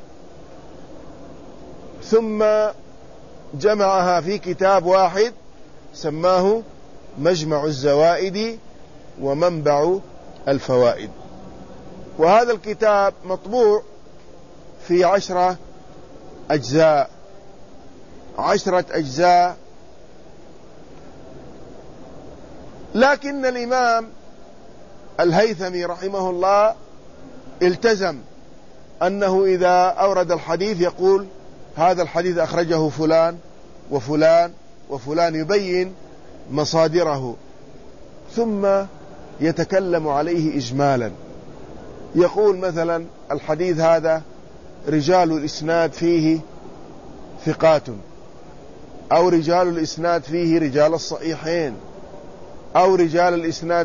ثم جمعها في كتاب واحد سماه مجمع الزوائد ومنبع الفوائد. وهذا الكتاب مطبوع في 10 أجزاء، 10 أجزاء. لكن الإمام الهيثمي رحمه الله التزم أنه إذا أورد الحديث يقول هذا الحديث أخرجه فلان وفلان وفلان، يبين مصادره، ثم يتكلم عليه إجمالا. يقول مثلا الحديث هذا رجال الإسناد فيه ثقات، أو رجال الإسناد فيه رجال الصحيحين، أو رجال الإسناد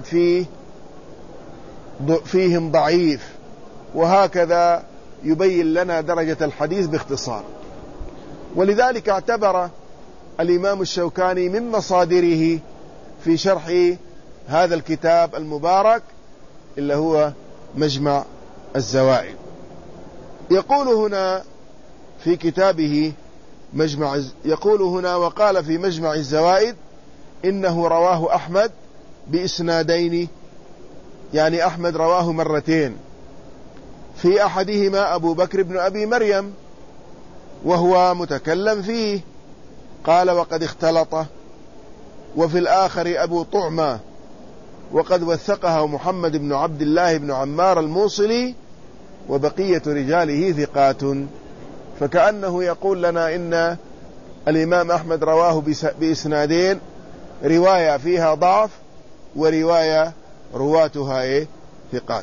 فيهم ضعيف، وهكذا يبين لنا درجة الحديث باختصار. ولذلك اعتبر الإمام الشوكاني من مصادره في شرح هذا الكتاب المبارك اللي هو مجمع الزوائد. يقول هنا في كتابه يقول هنا وقال في مجمع الزوائد إنه رواه أحمد بإسنادين، يعني أحمد رواه مرتين، في أحدهما أبو بكر بن أبي مريم وهو متكلم فيه قال وقد اختلط، وفي الآخر أبو طعمة وقد وثقه محمد بن عبد الله بن عمار الموصلي وبقية رجاله ثقات. فكأنه يقول لنا إن الإمام أحمد رواه بإسنادين، رواية فيها ضعف ورواية رواتها ثقات.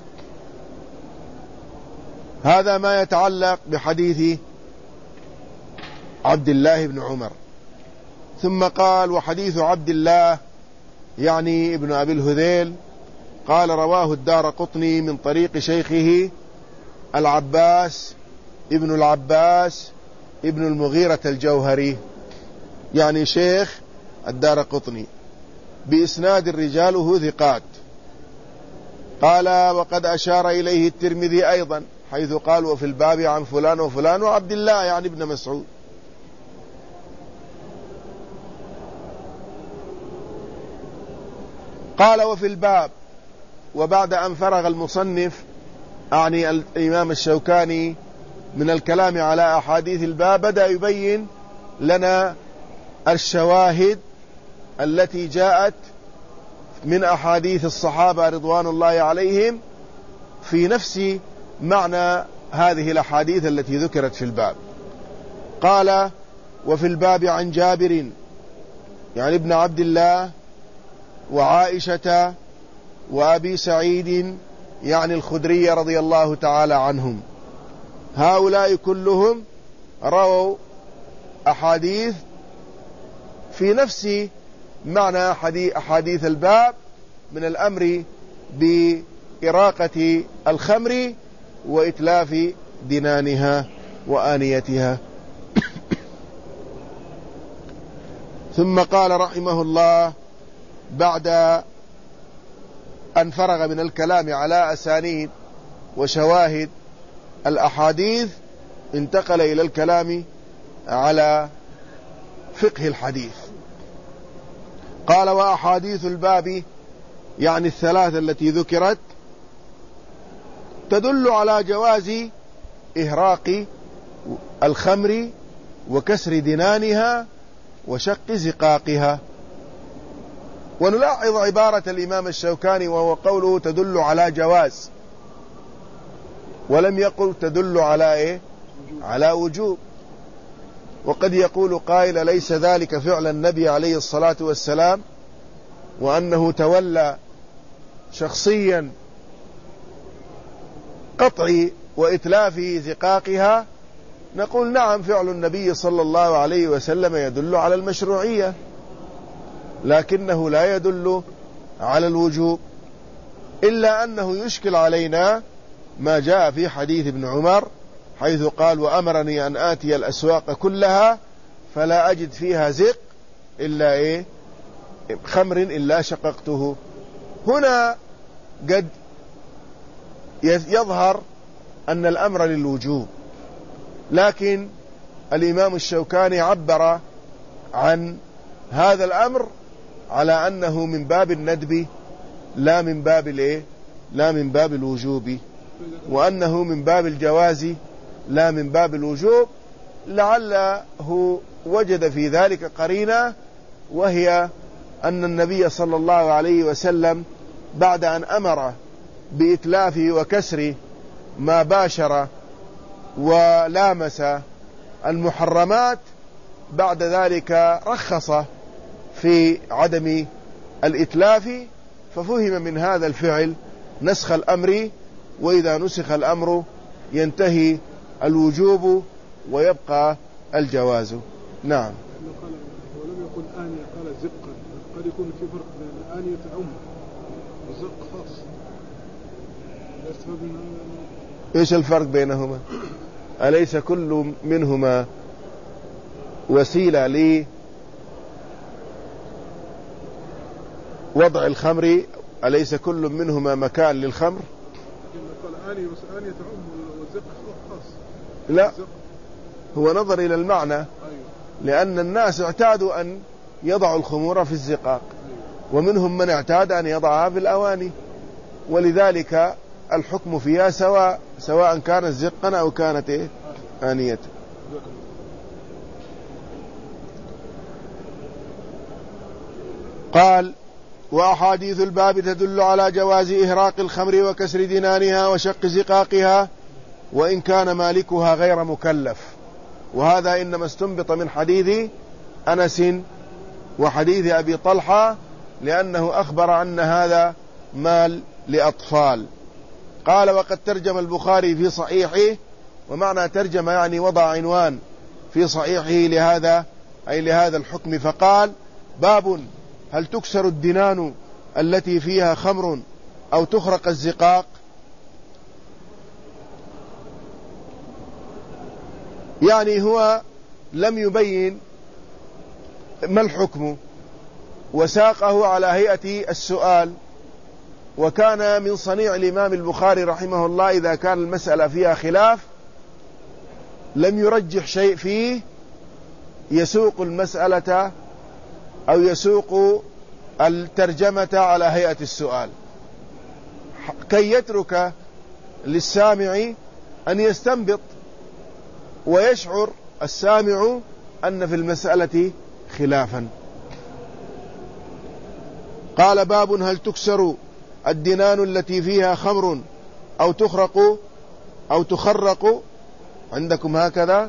هذا ما يتعلق بحديث عبد الله بن عمر. ثم قال وحديث عبد الله يعني ابن أبي الهذيل قال رواه الدارقطني من طريق شيخه العباس ابن العباس ابن المغيرة الجوهري، يعني شيخ الدارقطني، بإسناد رجاله ثقات. قال وقد أشار إليه الترمذي أيضا حيث قال وفي الباب عن فلان وفلان وعبد الله يعني ابن مسعود. قال وفي الباب، وبعد أن فرغ المصنف أعني الإمام الشوكاني من الكلام على أحاديث الباب، بدأ يبين لنا الشواهد التي جاءت من أحاديث الصحابة رضوان الله عليهم في نفس معنى هذه الأحاديث التي ذكرت في الباب. قال وفي الباب عن جابر يعني ابن عبد الله وعائشة وأبي سعيد يعني الخدري رضي الله تعالى عنهم، هؤلاء كلهم رووا أحاديث في نفس معنى أحاديث الباب من الأمر بإراقة الخمر وإتلاف دنانها وآنيتها. ثم قال رحمه الله بعد أن فرغ من الكلام على أسانيد وشواهد الأحاديث انتقل إلى الكلام على فقه الحديث. قال وأحاديث الباب يعني الثلاثة التي ذكرت تدل على جواز إهراق الخمر وكسر دنانها وشق زقاقها. ونلاحظ عبارة الإمام الشوكاني وهو قوله تدل على جواز، ولم يقل تدل على على وجوب. وقد يقول قائل ليس ذلك فعل النبي عليه الصلاة والسلام، وأنه تولى شخصيا قطع وإتلاف زقاقها. نقول نعم فعل النبي صلى الله عليه وسلم يدل على المشروعية، لكنه لا يدل على الوجوب، إلا أنه يشكل علينا ما جاء في حديث ابن عمر حيث قال وأمرني أن آتي الأسواق كلها فلا أجد فيها زق إلا خمر إلا شققته. هنا قد يظهر أن الأمر للوجوب، لكن الإمام الشوكاني عبر عن هذا الأمر على أنه من باب الندب لا من باب الوجوب، وأنه من باب الجواز لا من باب الوجوب، لعله وجد في ذلك قرينة، وهي أن النبي صلى الله عليه وسلم بعد أن أمر بإتلاف وكسر ما باشر ولامس المحرمات بعد ذلك رخص في عدم الإتلاف، ففهم من هذا الفعل نسخ الأمر، وإذا نسخ الأمر ينتهي الوجوب ويبقى الجواز. نعم. ولم يقل آنية قال زقا، قد يكون في فرق بين الآنية تعم والزق خاص. إيش الفرق بينهما؟ أليس كل منهما وسيلة لوضع الخمر؟ أليس كل منهما مكان للخمر؟ قال آنية تعم والزق خاص. لا، هو نظر إلى المعنى، لأن الناس اعتادوا أن يضع الخمور في الزقاق، ومنهم من اعتاد أن يضعها في الأواني، ولذلك الحكم فيها سواء كانت زقا أو كانت آنية. قال: وأحاديث الباب تدل على جواز إهراق الخمر وكسر دنانها وشق زقاقها وإن كان مالكها غير مكلف. وهذا إنما استنبط من حديث أنس وحديث أبي طلحة، لأنه أخبر أن هذا مال لأطفال. قال: وقد ترجم البخاري في صحيحه، ومعنى ترجم يعني وضع عنوان في صحيحه لهذا، أي لهذا الحكم، فقال: باب هل تكسر الدنان التي فيها خمر أو تخرق الزقاق؟ يعني هو لم يبين ما الحكم، وساقه على هيئة السؤال. وكان من صنيع الإمام البخاري رحمه الله إذا كان المسألة فيها خلاف لم يرجح شيء فيه، يسوق المسألة أو يسوق الترجمة على هيئة السؤال، كي يترك للسامع أن يستنبط ويشعر السامع أن في المسألة خلافا. قال: باب هل تكسر الدنان التي فيها خمر أو تخرق، عندكم هكذا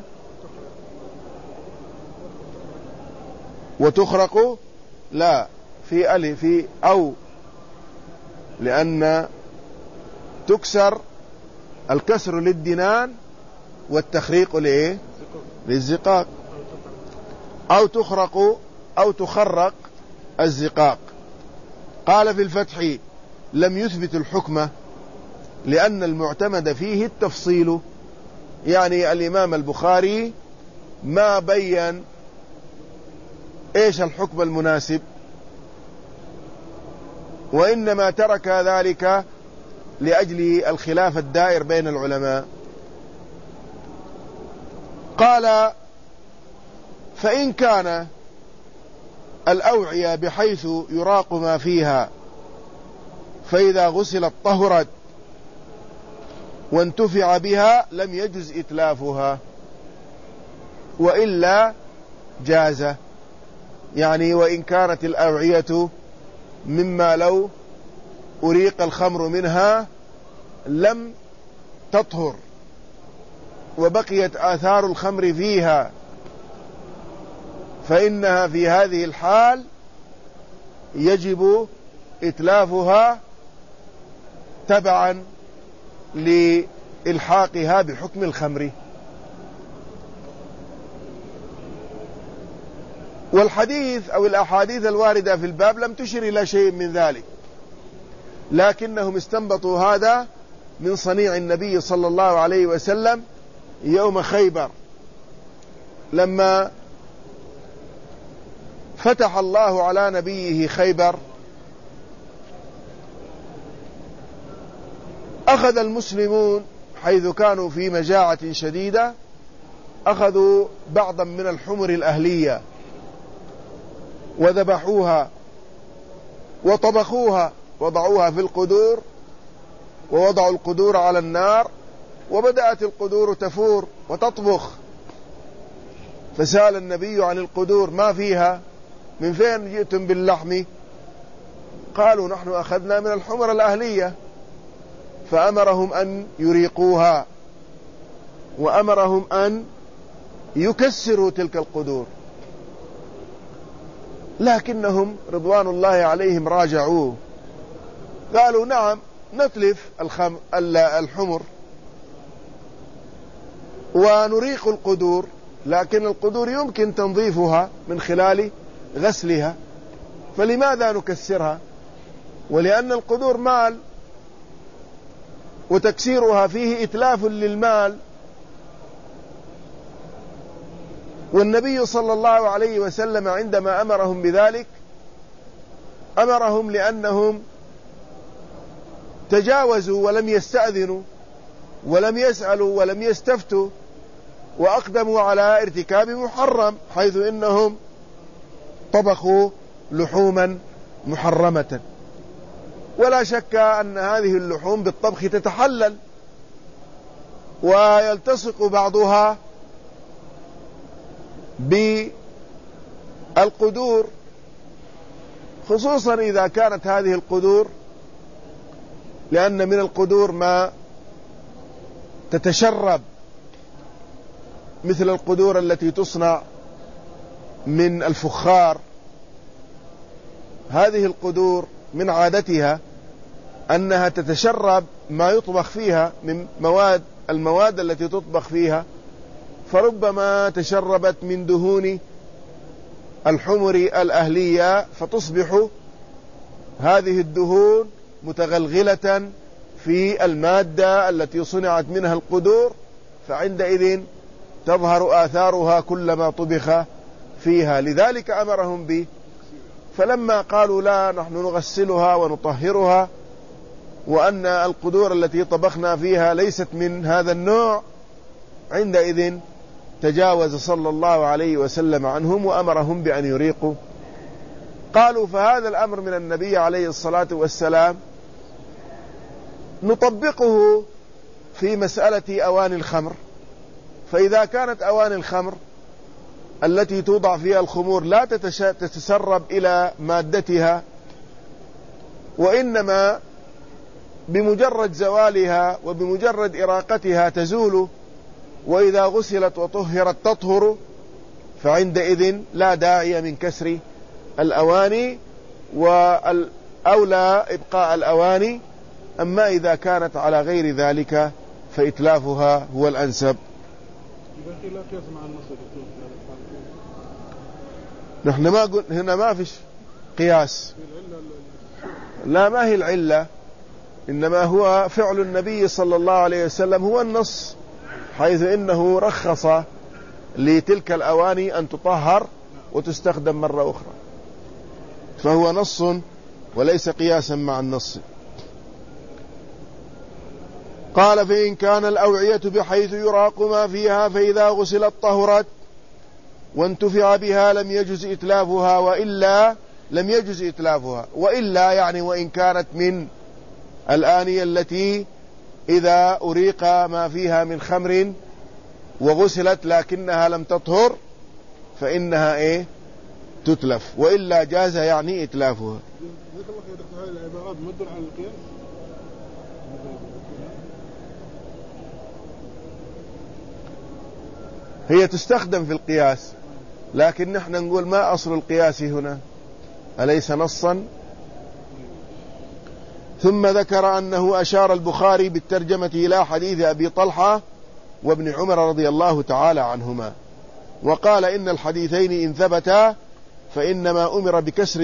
وتخرق، لا، في ألف في أو، لأن تكسر الكسر للدنان والتخريق للزقاق، أو تخرق أو تخرق الزقاق. قال في الفتح: لم يثبت الحكم لأن المعتمد فيه التفصيل. يعني الإمام البخاري ما بين إيش الحكم المناسب، وإنما ترك ذلك لأجل الخلاف الدائر بين العلماء. قال: فإن كان الأوعية بحيث يراق ما فيها فإذا غسلت طهرت وانتفع بها لم يجز إتلافها، وإلا جاز. يعني وإن كانت الأوعية مما لو أريق الخمر منها لم تطهر وبقيت آثار الخمر فيها، فإنها في هذه الحال يجب إتلافها تبعا لإلحاقها بحكم الخمر. والحديث أو الأحاديث الواردة في الباب لم تشر إلى شيء من ذلك، لكنهم استنبطوا هذا من صنيع النبي صلى الله عليه وسلم يوم خيبر، لما فتح الله على نبيه خيبر أخذ المسلمون حيث كانوا في مجاعة شديدة أخذوا بعضا من الحمر الأهلية وذبحوها وطبخوها، وضعوها في القدور ووضعوا القدور على النار، وبدأت القدور تفور وتطبخ. فسأل النبي عن القدور: ما فيها؟ من فين جئتم باللحم؟ قالوا: نحن أخذنا من الحمر الأهلية. فأمرهم أن يريقوها، وأمرهم أن يكسروا تلك القدور، لكنهم رضوان الله عليهم راجعوه، قالوا: نعم نتلف الحمر ونريق القدور، لكن القدور يمكن تنظيفها من خلال غسلها، فلماذا نكسرها؟ ولأن القدور مال، وتكسيرها فيه إتلاف للمال. والنبي صلى الله عليه وسلم عندما أمرهم بذلك أمرهم لأنهم تجاوزوا ولم يستأذنوا ولم يسألوا ولم يستفتوا، وأقدموا على ارتكاب محرم، حيث إنهم طبخوا لحوما محرمة. ولا شك أن هذه اللحوم بالطبخ تتحلل ويلتصق بعضها بالقدور، خصوصا إذا كانت هذه القدور، لأن من القدور ما تتشرب مثل القدور التي تصنع من الفخار. هذه القدور من عادتها أنها تتشرب ما يطبخ فيها من المواد التي تطبخ فيها، فربما تشربت من دهون الحمر الأهلية، فتصبح هذه الدهون متغلغلة في المادة التي صنعت منها القدور، فعندئذ تظهر آثارها كلما طبخ فيها. لذلك أمرهم به. فلما قالوا لا، نحن نغسلها ونطهرها، وأن القدور التي طبخنا فيها ليست من هذا النوع، عندئذ تجاوز صلى الله عليه وسلم عنهم وأمرهم بأن يريقوا. قالوا فهذا الأمر من النبي عليه الصلاة والسلام نطبقه في مسألة أواني الخمر. فإذا كانت أواني الخمر التي توضع فيها الخمور لا تتسرب إلى مادتها، وإنما بمجرد زوالها وبمجرد إراقتها تزول، وإذا غسلت وطهرت تطهر، فعندئذ لا داعي من كسر الأواني، والأولى إبقاء الأواني. أما إذا كانت على غير ذلك فإتلافها هو الأنسب. نحن ما قلنا هنا ما فيش قياس، لا، ما هي العلة، إنما هو فعل النبي صلى الله عليه وسلم هو النص، حيث إنه رخص لتلك الأواني أن تطهر وتستخدم مرة أخرى، فهو نص وليس قياسا مع النص. قال فإن كان الأوعية بحيث يراق ما فيها فإذا غسلت طهرت وانتفع بها لم يجز إتلافها، وإلا لم يجز إتلافها. وإلا يعني وإن كانت من الآنية التي إذا أريق ما فيها من خمر وغسلت لكنها لم تطهر فإنها تتلف، وإلا جاز يعني إتلافها. ذكر الله يا دكتور، هذه العبارات مدر على القياس؟ هي تستخدم في القياس، لكن نحن نقول ما أصل القياس هنا، أليس نصا؟ ثم ذكر أنه أشار البخاري بالترجمة إلى حديث أبي طلحة وابن عمر رضي الله تعالى عنهما، وقال إن الحديثين إن ثبتا فإنما أمر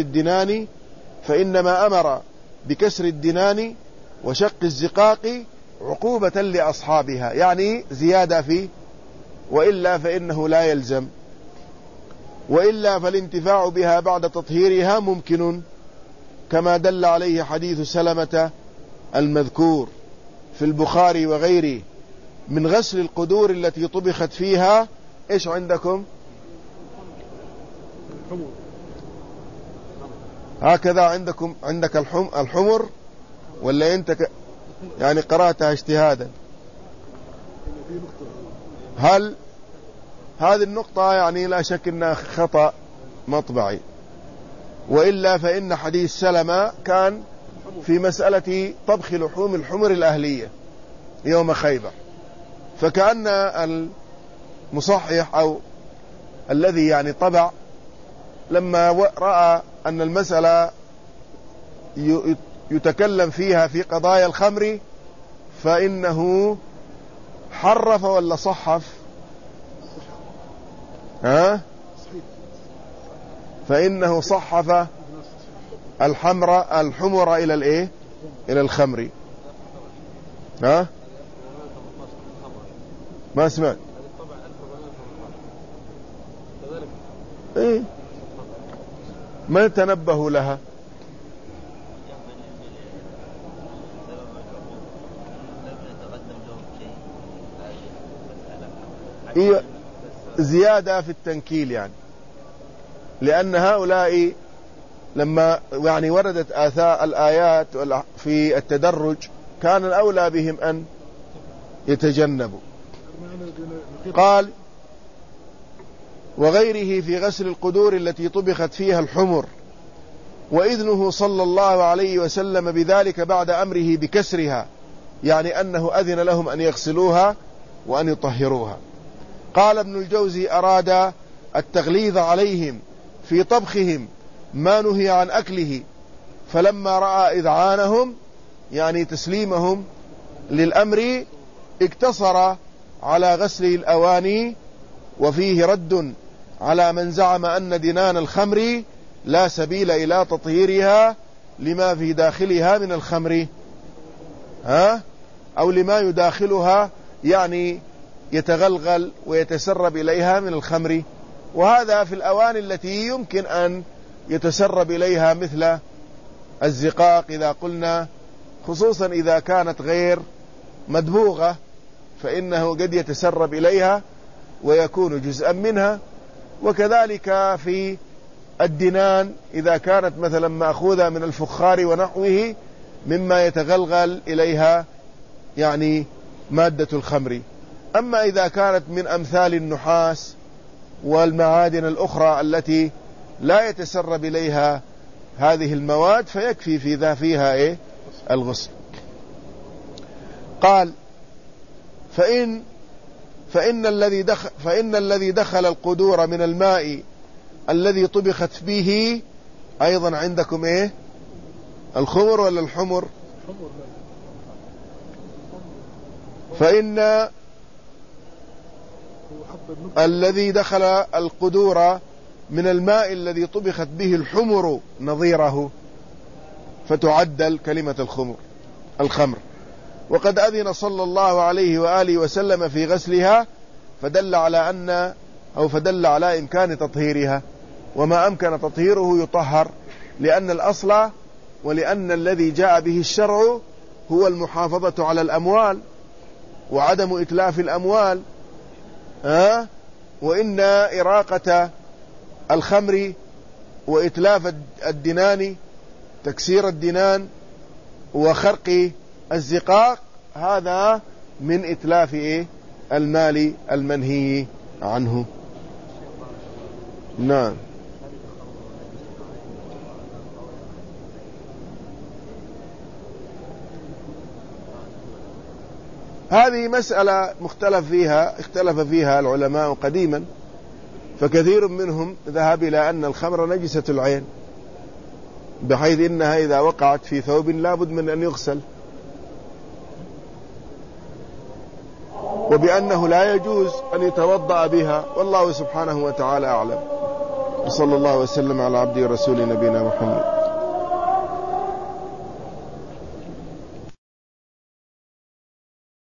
بكسر الدنان وشق الزقاق عقوبة لأصحابها، يعني زيادة فيه، وإلا فإنه لا يلزم. وإلا فالانتفاع بها بعد تطهيرها ممكن، كما دل عليه حديث سلمة المذكور في البخاري وغيره من غسل القدور التي طبخت فيها. إيش عندكم؟ هكذا عندك الحمر، ولا أنت يعني قرأتها اجتهادا؟ هل هذه النقطة يعني لا شك أنها خطأ مطبعي، وإلا فإن حديث سلمة كان في مسألة طبخ لحوم الحمر الأهلية يوم خيبر، فكأن المصحح أو الذي يعني طبع لما رأى أن المسألة يتكلم فيها في قضايا الخمر فإنه حرف ولا صحف؟ فإنه صحف الحمر إلى الخمر. ما سمعت؟ ما تنبهوا لها. هي زيادة في التنكيل، يعني لأن هؤلاء لما يعني وردت الآيات في التدرج كان الأولى بهم أن يتجنبوا. قال وغيره في غسل القدور التي طبخت فيها الحمر، وإذنه صلى الله عليه وسلم بذلك بعد أمره بكسرها، يعني أنه أذن لهم أن يغسلوها وأن يطهروها. قال ابن الجوزي أراد التغليظ عليهم في طبخهم ما نهي عن أكله، فلما رأى إذعانهم يعني تسليمهم للأمر اقتصر على غسل الأواني. وفيه رد على من زعم أن دنان الخمر لا سبيل إلى تطهيرها لما في داخلها من الخمر، أو لما يداخلها يعني يتغلغل ويتسرب إليها من الخمر، وهذا في الأواني التي يمكن أن يتسرب إليها مثل الزقاق إذا قلنا، خصوصا إذا كانت غير مدبوغة فإنه قد يتسرب إليها ويكون جزءا منها. وكذلك في الدنان إذا كانت مثلا مأخوذة من الفخار ونحوه مما يتغلغل إليها يعني مادة الخمر. أما إذا كانت من أمثال النحاس والمعادن الأخرى التي لا يتسرب إليها هذه المواد فيكفي فيها الغسل. قال فإن الذي دخل القدور من الماء الذي طبخت به أيضا عندكم الخمر ولا الحمر؟ فإن الذي دخل القدور من الماء الذي طبخت به الحمر نظيره، فتعدل كلمة الخمر. وقد أذن صلى الله عليه وآله وسلم في غسلها، فدل على إمكان تطهيرها، وما أمكن تطهيره يطهر، لأن الأصل ولأن الذي جاء به الشرع هو المحافظة على الأموال وعدم إتلاف الأموال. وإن إراقة الخمر وإتلاف الدنان، تكسير الدنان وخرق الزقاق، هذا من إتلاف المال المنهي عنه. نعم. هذه مسألة اختلف فيها العلماء قديما، فكثير منهم ذهب إلى أن الخمر نجسة العين، بحيث إنها إذا وقعت في ثوب لابد من أن يغسل، وبأنه لا يجوز أن يتوضأ بها، والله سبحانه وتعالى أعلم. وصلى الله وسلم على عبده ورسوله نبينا محمد.